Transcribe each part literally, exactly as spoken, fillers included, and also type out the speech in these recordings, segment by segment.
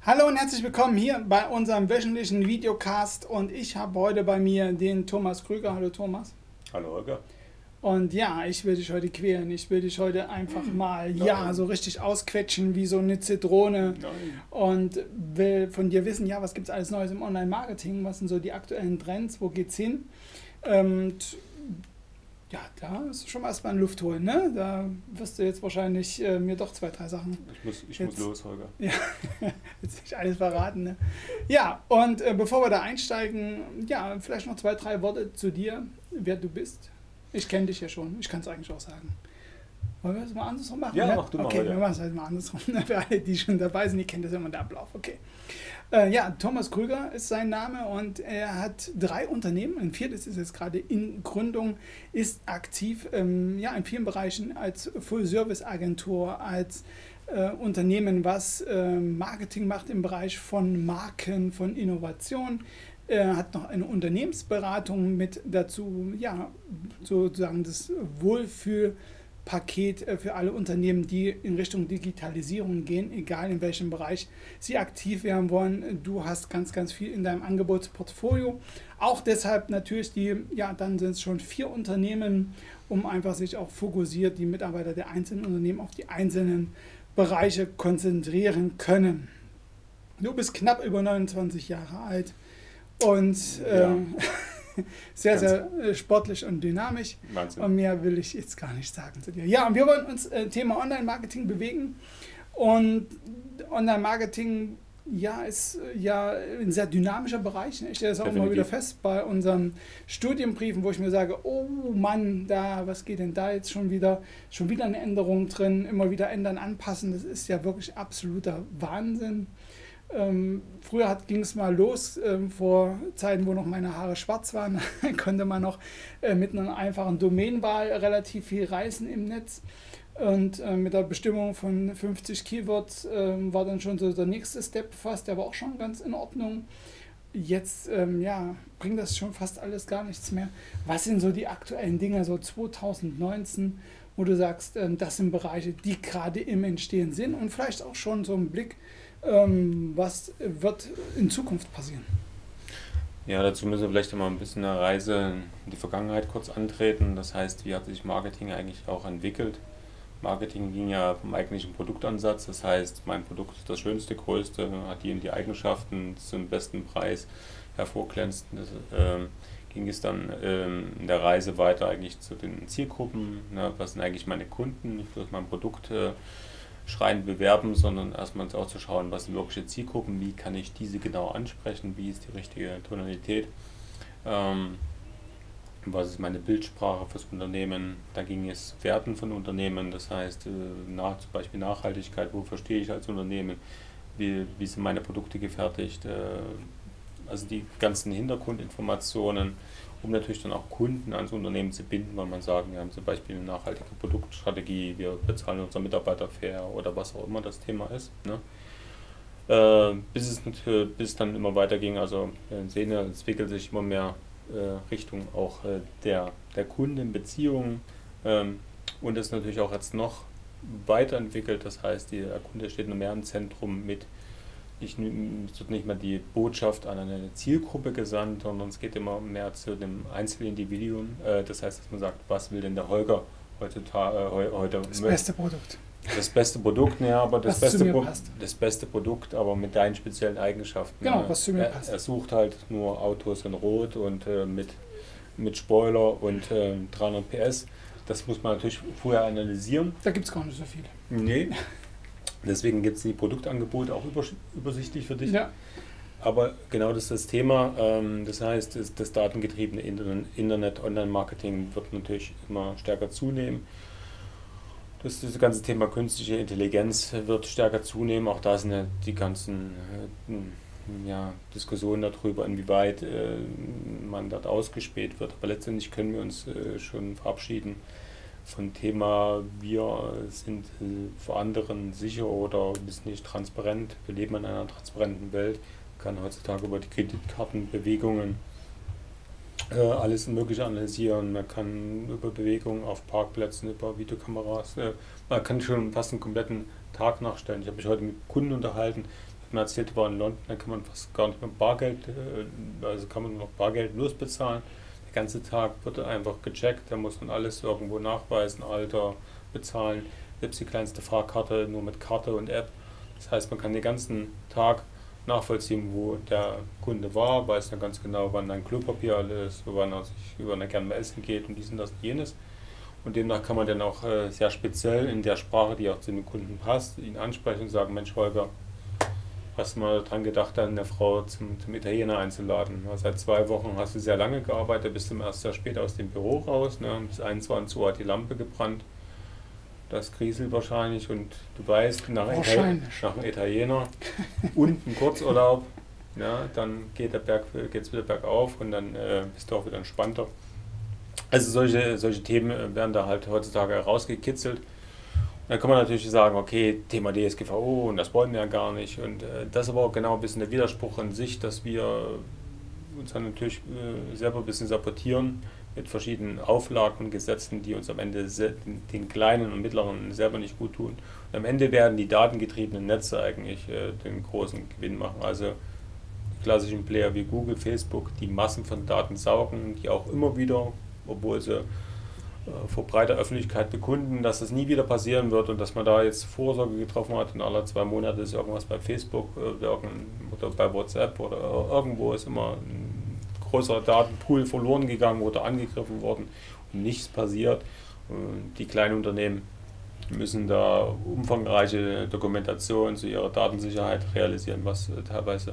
Hallo und herzlich willkommen hier bei unserem wöchentlichen Videocast und ich habe heute bei mir den Thomas Krüger. Hallo Thomas. Hallo Holger. Und ja, ich will dich heute quälen. Ich will dich heute einfach mal, Nein. ja, so richtig ausquetschen wie so eine Zitrone. Nein. Und will von dir wissen, ja, was gibt es alles Neues im Online-Marketing? Was sind so die aktuellen Trends? Wo geht's hin? Und ja, da ist schon mal erstmal in Luft holen, ne? Da wirst du jetzt wahrscheinlich äh, mir doch zwei, drei Sachen. Ich muss, ich Jetzt- muss los, Holger. Ja, jetzt nicht alles verraten, ne? Ja, und äh, bevor wir da einsteigen, ja, vielleicht noch zwei, drei Worte zu dir, wer du bist. Ich kenne dich ja schon, ich kann es eigentlich auch sagen. Wollen wir das mal andersrum machen? Ja, ne? mach du mal Okay, heute. wir machen es halt mal andersrum. Für alle, die schon dabei sind, die kennen das immer, der Ablauf. Okay. Äh, ja, Thomas Krüger ist sein Name und er hat drei Unternehmen. Ein viertes ist jetzt gerade in Gründung, ist aktiv ähm, ja, in vielen Bereichen als Full-Service-Agentur, als äh, Unternehmen, was äh, Marketing macht im Bereich von Marken, von Innovation. Er hat noch eine Unternehmensberatung mit dazu, ja, sozusagen das Wohlfühlpaket äh, für alle Unternehmen, die in Richtung Digitalisierung gehen, egal in welchem Bereich sie aktiv werden wollen. Du hast ganz, ganz viel in deinem Angebotsportfolio. Auch deshalb natürlich die, ja, dann sind es schon vier Unternehmen, um einfach sich auch fokussiert die Mitarbeiter der einzelnen Unternehmen auf die einzelnen Bereiche konzentrieren können. Du bist knapp über neunundzwanzig Jahre alt und äh, Ja. sehr, Ganz- sehr äh, sportlich und dynamisch. Wahnsinn. Und mehr will ich jetzt gar nicht sagen zu dir. Ja, und wir wollen uns äh, Thema Online-Marketing bewegen. Und Online-Marketing, ja, ist äh, ja ein sehr dynamischer Bereich. Ne? Ich stelle das auch immer Definitiv. wieder fest bei unseren Studienbriefen, wo ich mir sage, oh Mann, da, was geht denn da jetzt schon wieder? Schon wieder eine Änderung drin, immer wieder ändern, anpassen. Das ist ja wirklich absoluter Wahnsinn. Ähm, früher ging es mal los, ähm, vor Zeiten, wo noch meine Haare schwarz waren, konnte man noch äh, mit einer einfachen Domainwahl relativ viel reißen im Netz. Und äh, mit der Bestimmung von fünfzig Keywords ähm, war dann schon so der nächste Step fast, der war auch schon ganz in Ordnung. Jetzt ähm, ja, bringt das schon fast alles gar nichts mehr. Was sind so die aktuellen Dinge, so zwanzig neunzehn, wo du sagst, ähm, das sind Bereiche, die gerade im Entstehen sind und vielleicht auch schon so ein Blick, ähm, was wird in Zukunft passieren? Ja, dazu müssen wir vielleicht mal ein bisschen eine Reise in die Vergangenheit kurz antreten. Das heißt, wie hat sich Marketing eigentlich auch entwickelt? Marketing ging ja vom eigentlichen Produktansatz. Das heißt, mein Produkt ist das schönste, größte, hat die und die Eigenschaften zum besten Preis, hervorglänzt. Das, ähm, ging es dann ähm, in der Reise weiter eigentlich zu den Zielgruppen. Ne? Was sind eigentlich meine Kunden? Nicht bloß mein Produkt äh, schreiend bewerben, sondern erstmal auch zu schauen, was sind wirkliche Zielgruppen, wie kann ich diese genau ansprechen, wie ist die richtige Tonalität, ähm, was ist meine Bildsprache fürs Unternehmen. Da ging es Werten von Unternehmen, das heißt äh, nach, zum Beispiel Nachhaltigkeit, wo verstehe ich als Unternehmen, wie, wie sind meine Produkte gefertigt, äh, also die ganzen Hintergrundinformationen, um natürlich dann auch Kunden ans Unternehmen zu binden, weil man sagen, wir haben zum Beispiel eine nachhaltige Produktstrategie, wir bezahlen unsere Mitarbeiter fair oder was auch immer das Thema ist. Ne? Äh, bis, es, nat- bis es dann immer weiterging, also wir sehen ja, es entwickelt sich immer mehr äh, Richtung auch äh, der, der Kundenbeziehungen ähm, und ist natürlich auch jetzt noch weiterentwickelt, das heißt, die, der Kunde steht noch mehr im Zentrum mit. Ich, es wird nicht mehr die Botschaft an eine Zielgruppe gesandt, sondern es geht immer mehr zu dem Einzelindividuum. Äh, das heißt, dass man sagt, was will denn der Holger heutzutage, äh, heu- heute Das möchte- beste Produkt. das beste Produkt, ne, aber das Was zu beste, mir Pro passt. das beste Produkt, aber mit deinen speziellen Eigenschaften. Genau, ne. was zu mir er, passt. er sucht halt nur Autos in Rot und äh, mit, mit Spoiler und äh, dreihundert P S. Das muss man natürlich vorher analysieren. Da gibt es gar nicht so viele. Nee. Deswegen gibt es die Produktangebote auch übersch- übersichtlich für dich. Ja, Aber genau das ist das Thema. Ähm, das heißt, das, das datengetriebene Internet, Internet, Online-Marketing wird natürlich immer stärker zunehmen. Das, das ganze Thema künstliche Intelligenz wird stärker zunehmen. Auch da sind ja die ganzen äh, ja, Diskussionen darüber, inwieweit äh, man dort ausgespäht wird. Aber letztendlich können wir uns äh, schon verabschieden von Thema, wir sind äh, vor anderen sicher oder wir sind nicht transparent. Wir leben in einer transparenten Welt. Man kann heutzutage über die Kreditkartenbewegungen äh, alles Mögliche analysieren. Man kann über Bewegungen auf Parkplätzen, über Videokameras, äh, man kann schon fast einen kompletten Tag nachstellen. Ich habe mich heute mit Kunden unterhalten, die man erzählt, war in London, da kann man fast gar nicht mehr Bargeld, also kann man nur noch Bargeld losbezahlen. Der ganze Tag wird einfach gecheckt, da muss man alles irgendwo nachweisen, Alter, bezahlen, selbst die kleinste Fahrkarte nur mit Karte und App. Das heißt, man kann den ganzen Tag nachvollziehen, wo der Kunde war, weiß dann ganz genau, wann ein Klopapier alles ist, wann er sich wann er gerne mal essen geht und dies und das und jenes. Und demnach kann man dann auch äh, sehr speziell in der Sprache, die auch zu den Kunden passt, ihn ansprechen und sagen, Mensch Holger, hast du mal dran gedacht, eine Frau zum, zum Italiener einzuladen? Ja, seit zwei Wochen hast du sehr lange gearbeitet, bist du erst sehr spät aus dem Büro raus, ne? Bis einundzwanzig Uhr hat die Lampe gebrannt. Das kriselt wahrscheinlich und du weißt, nach, Italien, nach einem Italiener und einem Kurzurlaub, ja, dann geht der Berg, geht's wieder bergauf und dann äh, bist du auch wieder entspannter. Also solche, solche Themen werden da halt heutzutage rausgekitzelt. Dann kann man natürlich sagen, okay, Thema D S G V O und das wollen wir ja gar nicht. Und äh, das ist aber auch genau ein bisschen der Widerspruch in sich, dass wir uns dann natürlich äh, selber ein bisschen sabotieren mit verschiedenen Auflagen und Gesetzen, die uns am Ende den kleinen und mittleren selber nicht gut tun. Und am Ende werden die datengetriebenen Netze eigentlich äh, den großen Gewinn machen. Also die klassischen Player wie Google, Facebook, die Massen von Daten saugen, die auch immer wieder, obwohl sie äh, vor breiter Öffentlichkeit bekunden, dass das nie wieder passieren wird und dass man da jetzt Vorsorge getroffen hat und alle zwei Monate ist irgendwas bei Facebook äh, oder bei WhatsApp oder irgendwo ist immer ein großer Datenpool verloren gegangen oder angegriffen worden und nichts passiert. Die kleinen Unternehmen müssen da umfangreiche Dokumentation zu ihrer Datensicherheit realisieren, was teilweise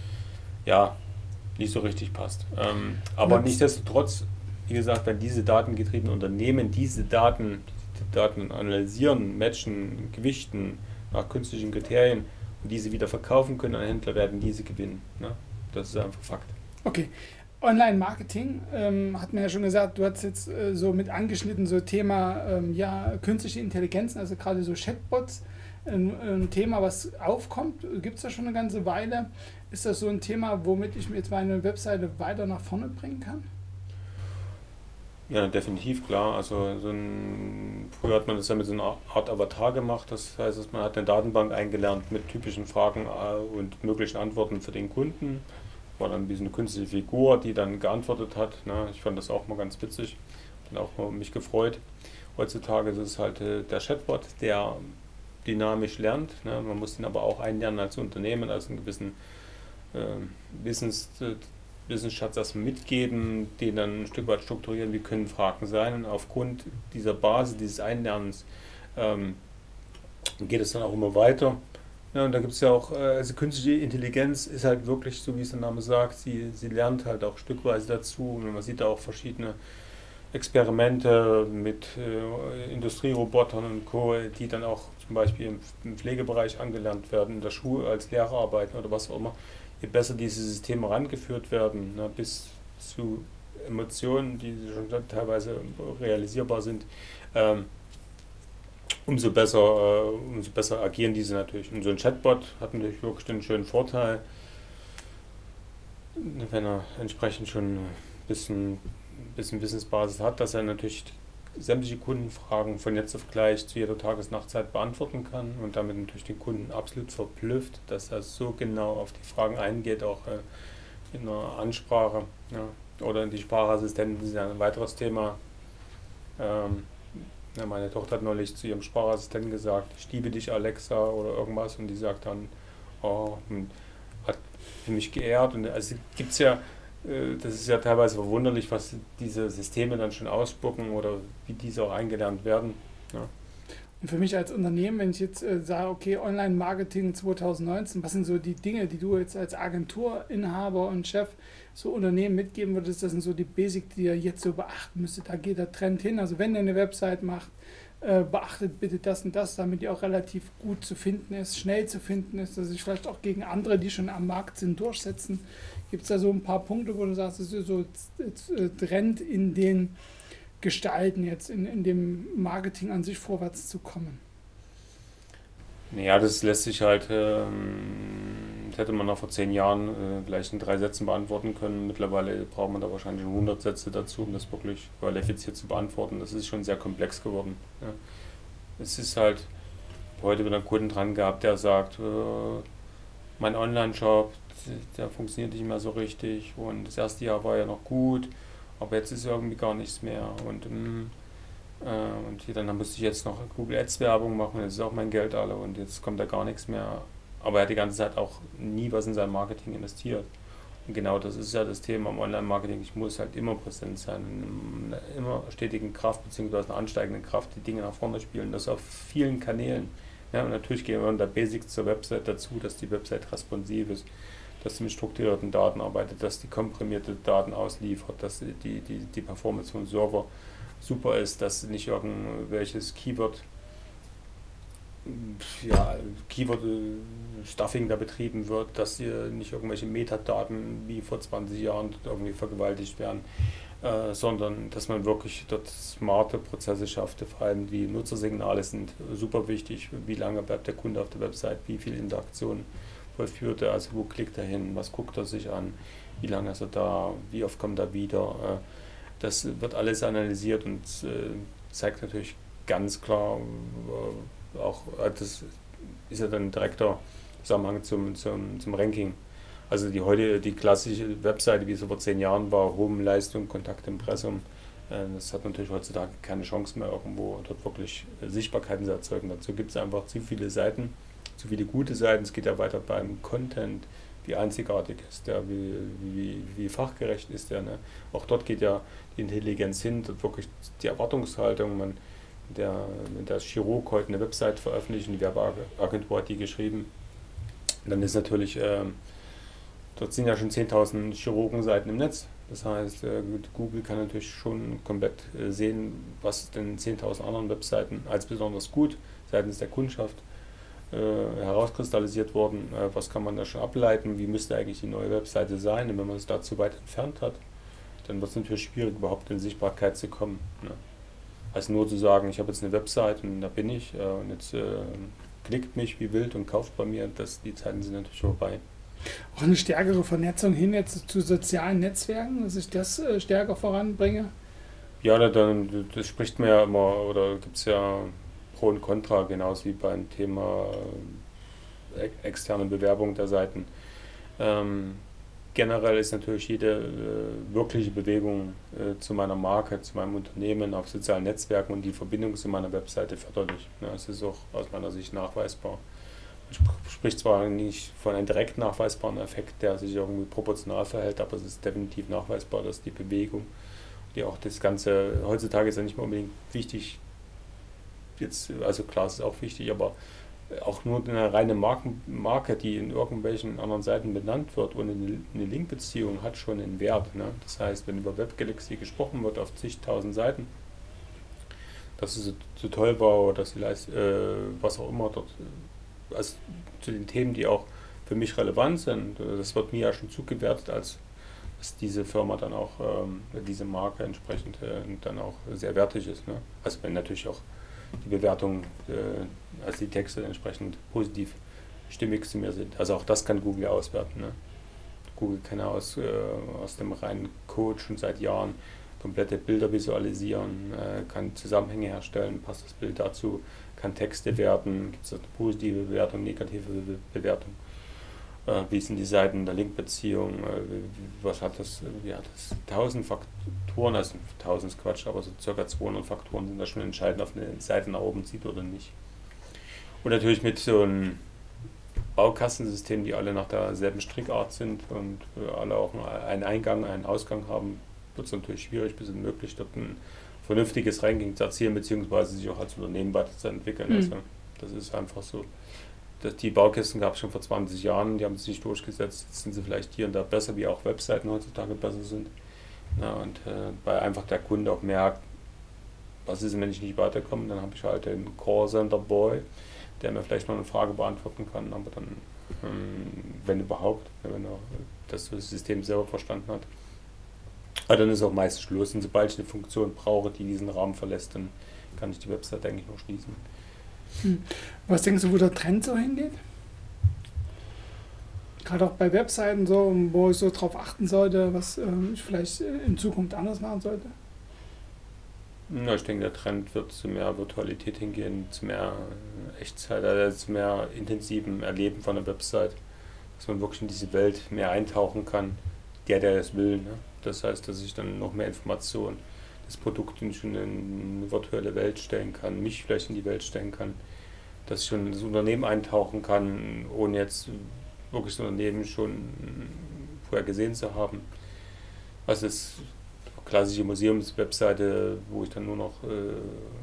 ja nicht so richtig passt. Aber nichtsdestotrotz, wie gesagt, wenn diese datengetriebenen Unternehmen diese Daten, diese Daten analysieren, matchen, gewichten nach künstlichen Kriterien und diese wieder verkaufen können an Händler, werden diese gewinnen. Ne? Das ist einfach Fakt. Okay. Online-Marketing, ähm, hat man ja schon gesagt, du hast jetzt äh, so mit angeschnitten, so Thema ähm, ja, künstliche Intelligenz, also gerade so Chatbots, ein, ein Thema, was aufkommt, gibt es da schon eine ganze Weile. Ist das so ein Thema, womit ich mir jetzt meine Webseite weiter nach vorne bringen kann? Ja, definitiv, klar. Also so ein, früher hat man das ja mit so einer Art Avatar gemacht, das heißt, man hat eine Datenbank eingelernt mit typischen Fragen äh, und möglichen Antworten für den Kunden. War dann wie so eine künstliche Figur, die dann geantwortet hat. Ne? Ich fand das auch mal ganz witzig, bin auch mal mich gefreut. Heutzutage ist es halt äh, der Chatbot, der dynamisch lernt. Ne? Man muss ihn aber auch einlernen als Unternehmen, als einen gewissen äh, Wissens, äh, Wissensschatz erstmal mitgeben, den dann ein Stück weit strukturieren, wie können Fragen sein. Und aufgrund dieser Basis, dieses Einlernens ähm, geht es dann auch immer weiter. Ja, und da gibt es ja auch, also künstliche Intelligenz ist halt wirklich, so wie es der Name sagt, sie, sie lernt halt auch stückweise dazu. Und man sieht da auch verschiedene Experimente mit äh, Industrierobotern und Co., die dann auch zum Beispiel im, im Pflegebereich angelernt werden, in der Schule als Lehrer arbeiten oder was auch immer. Je besser diese Systeme rangeführt werden, na, bis zu Emotionen, die schon teilweise realisierbar sind, ähm, Umso besser, äh, umso besser agieren diese natürlich. Und so ein Chatbot hat natürlich wirklich einen schönen Vorteil, wenn er entsprechend schon ein bisschen, bisschen Wissensbasis hat, dass er natürlich sämtliche Kundenfragen von jetzt auf gleich zu jeder Tages-Nachtzeit beantworten kann und damit natürlich den Kunden absolut verblüfft, dass er so genau auf die Fragen eingeht, auch äh, in einer Ansprache. Ja. Oder in die Sprachassistenten, das ist ja ein weiteres Thema. Ähm, Ja, meine Tochter hat neulich zu ihrem Sprachassistenten gesagt, ich liebe dich Alexa oder irgendwas und die sagt dann, oh, und hat mich geehrt. Und also gibt es ja, äh, das ist ja teilweise verwunderlich, was diese Systeme dann schon ausspucken oder wie diese auch eingelernt werden. Ja. Und für mich als Unternehmen, wenn ich jetzt äh, sage, okay, Online-Marketing zwanzig neunzehn, was sind so die Dinge, die du jetzt als Agenturinhaber und Chef so Unternehmen mitgeben würdest, das sind so die Basics, die ihr jetzt so beachten müsstet. Da geht der Trend hin. Also wenn ihr eine Website macht, äh, beachtet bitte das und das, damit die auch relativ gut zu finden ist, schnell zu finden ist, dass sich vielleicht auch gegen andere, die schon am Markt sind, durchsetzen. Gibt es da so ein paar Punkte, wo du sagst, das ist so ein Trend in den Gestalten jetzt, in, in dem Marketing an sich vorwärts zu kommen? Ja, das lässt sich halt, ähm, das hätte man noch vor zehn Jahren äh, vielleicht in drei Sätzen beantworten können. Mittlerweile braucht man da wahrscheinlich schon hundert Sätze dazu, um das wirklich qualifiziert zu beantworten. Das ist schon sehr komplex geworden. Ja. Es ist halt, heute wieder einen Kunden dran gehabt, der sagt, äh, mein Online-Shop, der funktioniert nicht mehr so richtig und das erste Jahr war ja noch gut, aber jetzt ist irgendwie gar nichts mehr und, mm, äh, und hier, dann musste ich jetzt noch Google Ads Werbung machen, jetzt ist auch mein Geld alle und jetzt kommt da gar nichts mehr. Aber er hat die ganze Zeit auch nie was in sein Marketing investiert. Und genau das ist ja das Thema am Online-Marketing. Ich muss halt immer präsent sein, in einer immer stetigen Kraft beziehungsweise einer ansteigenden Kraft die Dinge nach vorne spielen. Das auf vielen Kanälen. Ja, und natürlich gehören da Basics zur Website dazu, dass die Website responsiv ist, dass sie mit strukturierten Daten arbeitet, dass die komprimierte Daten ausliefert, dass die, die, die Performance vom Server super ist, dass nicht irgendwelches Keyword ja, Keyword-Stuffing da betrieben wird, dass hier nicht irgendwelche Metadaten wie vor zwanzig Jahren irgendwie vergewaltigt werden, äh, sondern dass man wirklich dort smarte Prozesse schafft. Vor allem die Nutzersignale sind super wichtig. Wie lange bleibt der Kunde auf der Website, wie viele Interaktionen vollführt er, also wo klickt er hin, was guckt er sich an, wie lange ist er da, wie oft kommt er wieder. Äh, das wird alles analysiert und äh, zeigt natürlich ganz klar, äh, auch das ist ja dann ein direkter Zusammenhang zum, zum, zum Ranking. Also die heute die klassische Webseite, wie es vor zehn Jahren war, Home, Leistung, Kontakt, Impressum, äh, das hat natürlich heutzutage keine Chance mehr, irgendwo dort wirklich Sichtbarkeiten zu erzeugen. Dazu gibt es einfach zu viele Seiten, zu viele gute Seiten. Es geht ja weiter beim Content, wie einzigartig ist der, wie, wie, wie fachgerecht ist der. Ne? Auch dort geht ja die Intelligenz hin, dort wirklich die Erwartungshaltung. Man, Der, der Chirurg heute eine Website veröffentlicht, die Werbeagentur hat die geschrieben, dann ist natürlich, äh, dort sind ja schon zehntausend Chirurgenseiten im Netz. Das heißt, äh, Google kann natürlich schon komplett äh, sehen, was denn zehntausend anderen Webseiten als besonders gut seitens der Kundschaft äh, herauskristallisiert wurden. Äh, was kann man da schon ableiten, wie müsste eigentlich die neue Webseite sein? Und wenn man es da zu weit entfernt hat, dann wird es natürlich schwierig, überhaupt in Sichtbarkeit zu kommen. Ne? Also nur zu sagen, ich habe jetzt eine Website und da bin ich äh, und jetzt äh, klickt mich wie wild und kauft bei mir, das, die Zeiten sind natürlich vorbei. Auch eine stärkere Vernetzung hin jetzt zu sozialen Netzwerken, dass ich das äh, stärker voranbringe? Ja, da, dann, das spricht man ja immer, oder gibt es ja Pro und Contra, genauso wie beim Thema äh, externe Bewerbung der Seiten. Ähm, Generell ist natürlich jede äh, wirkliche Bewegung äh, zu meiner Marke, zu meinem Unternehmen auf sozialen Netzwerken und die Verbindung zu meiner Webseite förderlich. Ja, es ist auch aus meiner Sicht nachweisbar. Man spricht zwar nicht von einem direkt nachweisbaren Effekt, der sich irgendwie proportional verhält, aber es ist definitiv nachweisbar, dass die Bewegung, die auch das Ganze, heutzutage ist ja nicht mehr unbedingt wichtig, jetzt, also klar, es ist auch wichtig, aber auch nur eine reine Marken, Marke, die in irgendwelchen anderen Seiten benannt wird und eine, eine Linkbeziehung hat schon einen Wert. Ne? Das heißt, wenn über WebGalaxy gesprochen wird auf zigtausend Seiten, dass es so, so toll war oder dass sie leist, äh, was auch immer dort, also zu den Themen, die auch für mich relevant sind, das wird mir ja schon zugewertet, als dass diese Firma dann auch, ähm, diese Marke entsprechend äh, dann auch sehr wertig ist. Ne? Also wenn natürlich auch die Bewertung, äh, also die Texte entsprechend positiv stimmig zu mir sind. Also auch das kann Google auswerten. Ne? Google kann ja aus, äh, aus dem reinen Code schon seit Jahren komplette Bilder visualisieren, äh, kann Zusammenhänge herstellen, passt das Bild dazu, kann Texte werten, gibt es eine positive Bewertung, negative Be Bewertung. Äh, wie sind die Seiten der Linkbeziehung, äh, was hat das, wie hat das, tausend Faktoren, also tausend ist Quatsch, aber so circa zweihundert Faktoren sind da schon entscheidend, ob eine Seite nach oben zieht oder nicht. Und natürlich mit so einem Baukastensystem, die alle nach derselben Strickart sind und äh, alle auch einen Eingang, einen Ausgang haben, wird es natürlich schwierig bis unmöglich, dort ein vernünftiges Ranking zu erzielen, beziehungsweise sich auch als Unternehmen weiterzuentwickeln. Mhm. Also das ist einfach so. Die Baukästen gab es schon vor zwanzig Jahren, die haben sich nicht durchgesetzt. Jetzt sind sie vielleicht hier und da besser, wie auch Webseiten heutzutage besser sind. Ja, und äh, weil einfach der Kunde auch merkt, was ist, wenn ich nicht weiterkomme, dann habe ich halt den Callcenter-Boy, der mir vielleicht noch eine Frage beantworten kann, aber dann, ähm, wenn überhaupt, wenn er das System selber verstanden hat. Aber dann ist auch meistens Schluss. Und sobald ich eine Funktion brauche, die diesen Rahmen verlässt, dann kann ich die Website eigentlich noch schließen. Hm. Was denkst du, wo der Trend so hingeht? Gerade auch bei Webseiten, so, wo ich so drauf achten sollte, was ähm, ich vielleicht in Zukunft anders machen sollte? Ja, ich denke, der Trend wird zu mehr Virtualität hingehen, zu mehr Echtzeit, also zu mehr intensiven Erleben von der Website, dass man wirklich in diese Welt mehr eintauchen kann, der, der das will. Ne? Das heißt, dass ich dann noch mehr Informationen, das Produkt in schon in eine virtuelle Welt stellen kann, mich vielleicht in die Welt stellen kann, dass ich schon in das Unternehmen eintauchen kann, ohne jetzt wirklich das Unternehmen schon vorher gesehen zu haben. Also das klassische Museumswebseite, wo ich dann nur noch, äh,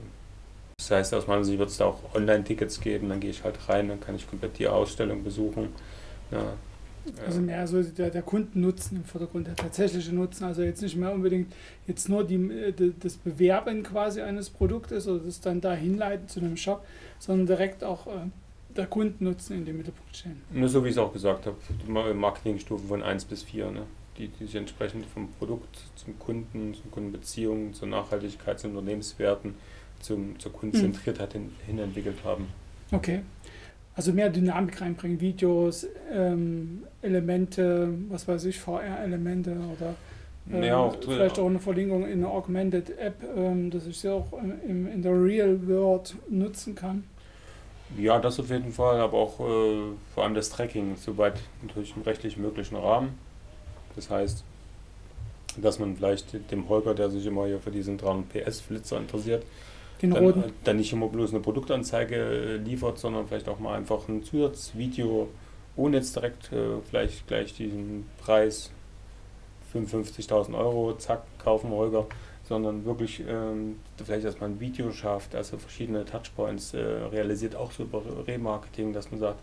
das heißt, aus meiner Sicht wird es da auch Online-Tickets geben, dann gehe ich halt rein, dann kann ich komplett die Ausstellung besuchen. Ja. Also mehr so der, der Kundennutzen im Vordergrund, der tatsächliche Nutzen, also jetzt nicht mehr unbedingt jetzt nur die, die, das Bewerben quasi eines Produktes oder das dann da hinleiten zu einem Shop, sondern direkt auch äh, der Kundennutzen in den Mittelpunkt stellen. Nur so wie ich es auch gesagt habe, die Marketingstufen von eins bis vier, ne? die, die sich entsprechend vom Produkt zum Kunden, zur Kundenbeziehung, zur Nachhaltigkeit, zu Unternehmenswerten, zum, zur Kundenzentriertheit hin, hin entwickelt haben. Okay. Also mehr Dynamik reinbringen, Videos, ähm, Elemente, was weiß ich, V R-Elemente oder ähm, ja, auch vielleicht auch eine Verlinkung in eine Augmented App, ähm, dass ich sie auch im, in der Real World nutzen kann. Ja, das auf jeden Fall, aber auch äh, vor allem das Tracking, soweit natürlich im rechtlich möglichen Rahmen. Das heißt, dass man vielleicht dem Holger, der sich immer hier für diesen dreihundert P S-Flitzer interessiert, Den dann, roten. dann nicht immer bloß eine Produktanzeige liefert, sondern vielleicht auch mal einfach ein Zusatzvideo, ohne jetzt direkt äh, vielleicht gleich diesen Preis fünfundfünfzigtausend Euro, zack, kaufen Holger, sondern wirklich ähm, vielleicht, dass man ein Video schafft, also verschiedene Touchpoints äh, realisiert, auch so über Remarketing, dass man sagt,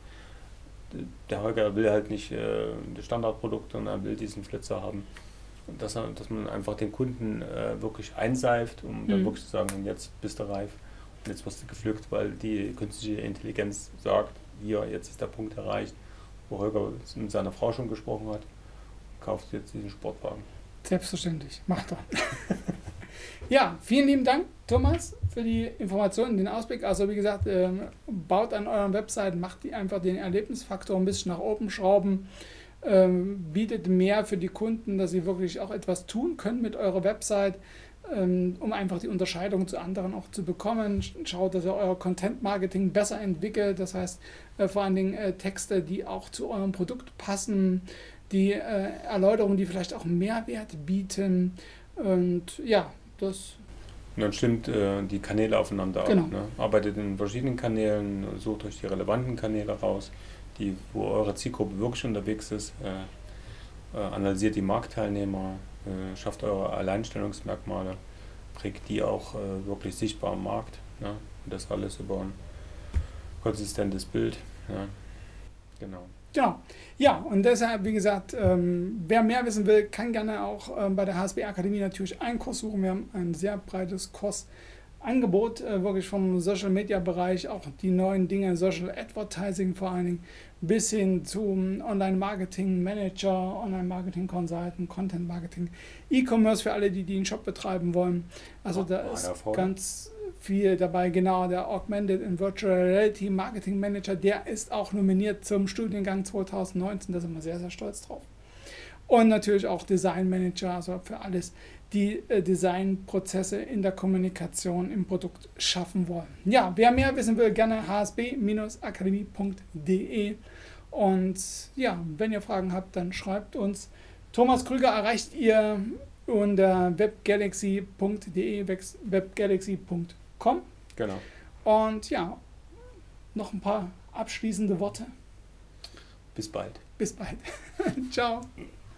der Holger will halt nicht äh, das Standardprodukt, sondern er will diesen Flitzer haben. Und dass, er, dass man einfach den Kunden äh, wirklich einseift, um mhm. dann wirklich zu sagen, jetzt bist du reif und jetzt wirst du gepflückt, weil die künstliche Intelligenz sagt, hier, jetzt ist der Punkt erreicht, wo Holger mit seiner Frau schon gesprochen hat, kauft jetzt diesen Sportwagen. Selbstverständlich, macht er. Ja, vielen lieben Dank, Thomas, für die Informationen, den Ausblick. Also wie gesagt, ähm, baut an euren Webseiten, macht die einfach den Erlebnisfaktor ein bisschen nach oben schrauben, ähm, bietet mehr für die Kunden, dass sie wirklich auch etwas tun können mit eurer Website, ähm, um einfach die Unterscheidung zu anderen auch zu bekommen. Schaut, dass ihr euer Content-Marketing besser entwickelt, das heißt äh, vor allen Dingen äh, Texte, die auch zu eurem Produkt passen, die äh, Erläuterungen, die vielleicht auch Mehrwert bieten und ja, das... Und dann stimmt äh, die Kanäle aufeinander genau. ab. Ne? Arbeitet in verschiedenen Kanälen, sucht euch die relevanten Kanäle raus, die, wo eure Zielgruppe wirklich unterwegs ist, äh, äh, analysiert die Marktteilnehmer, äh, schafft eure Alleinstellungsmerkmale, prägt die auch äh, wirklich sichtbar am Markt. Ne? Und das alles über ein konsistentes Bild. Ja? Genau. Genau. Ja, und deshalb, wie gesagt, ähm, wer mehr wissen will, kann gerne auch ähm, bei der H S B Akademie natürlich einen Kurs suchen. Wir haben ein sehr breites Kursangebot, äh, wirklich vom Social Media Bereich, auch die neuen Dinge, Social Advertising vor allen Dingen, bis hin zum Online Marketing Manager, Online Marketing Consultant, Content Marketing, E-Commerce für alle, die, die einen Shop betreiben wollen. Also da oh, ist voll. ganz viel dabei, genau, der Augmented and Virtual Reality Marketing Manager, der ist auch nominiert zum Studiengang zwanzig neunzehn, da sind wir sehr, sehr stolz drauf. Und natürlich auch Design Manager, also für alles, die äh, Designprozesse in der Kommunikation im Produkt schaffen wollen. Ja, wer mehr wissen will, gerne h s b akademie punkt d e und ja, wenn ihr Fragen habt, dann schreibt uns. Thomas Krüger erreicht ihr unter webgalaxy punkt d e, webgalaxy punkt com. Genau. Und ja, noch ein paar abschließende Worte. Bis bald. Bis bald. Ciao.